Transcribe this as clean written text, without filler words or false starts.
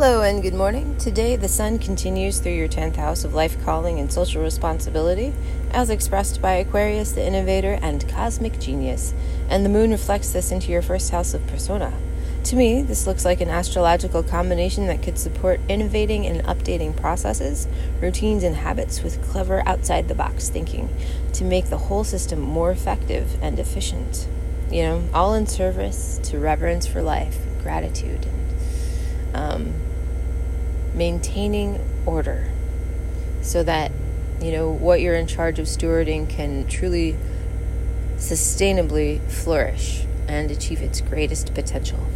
Hello and good morning. Today the sun continues through your 10th house of life calling and social responsibility, as expressed by Aquarius, the innovator and cosmic genius, and the moon reflects this into your first house of persona. To me, this looks like an astrological combination that could support innovating and updating processes, routines, and habits with clever outside-the-box thinking to make the whole system more effective and efficient. All in service to reverence for life, gratitude, and maintaining order so that, what you're in charge of stewarding can truly sustainably flourish and achieve its greatest potential.